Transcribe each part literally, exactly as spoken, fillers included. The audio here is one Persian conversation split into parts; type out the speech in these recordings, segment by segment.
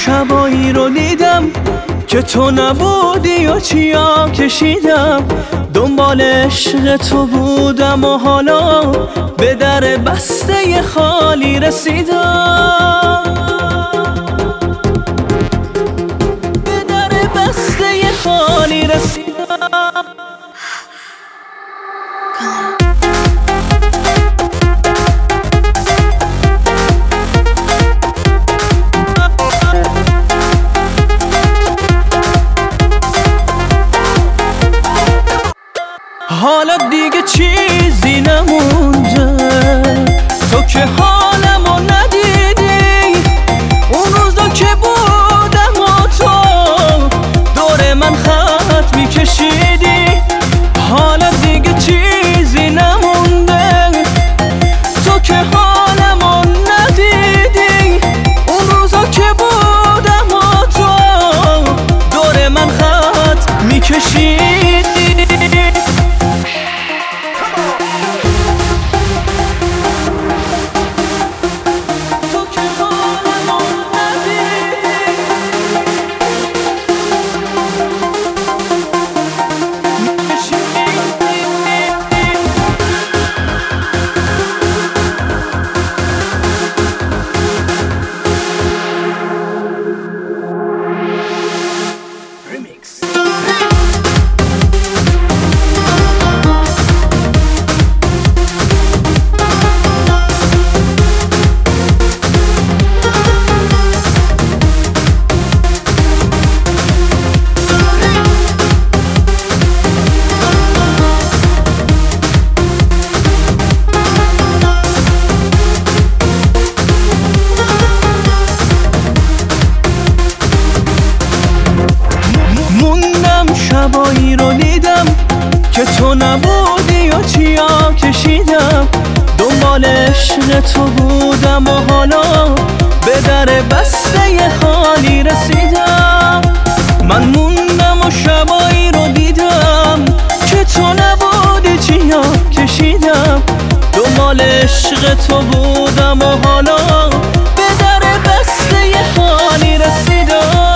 شبایی رو دیدم که تو نبودی و چیا کشیدم، دنبال عشق تو بودم و حالا به در بسته خالی رسیدم، به در بسته خالی رسیدم. حالا دیگه چیزی نمونده، تو که حالمو ندیدی، اون روزا که بودم و تو دور من خط میکشیدی. حالا دیگه چیزی نمونده، تو که حالمو ندیدی، اون روزا که بودم و تو دور من خط میکشیدی. شبایی رو دیدم که تو نبودی و چیا کشیدم، دنبال عشق تو بودم و حالا به در بسته خالی رسیدم. من موندم و شبایی رو دیدم که تو نبودی چیا کشیدم، دنبال عشق تو بودم و حالا به در بسته خالی رسیدم.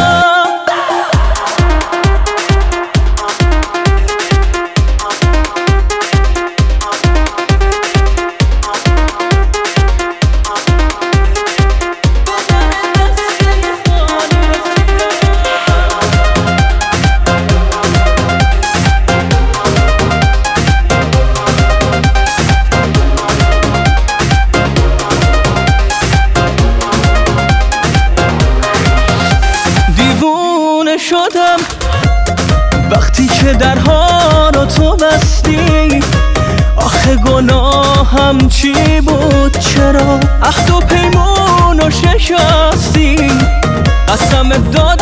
شدم وقتی که درها رو تو بستی، آخه گناهم چی بود؟ چرا عهد و پیمون رو شکستی؟ قسمت دادم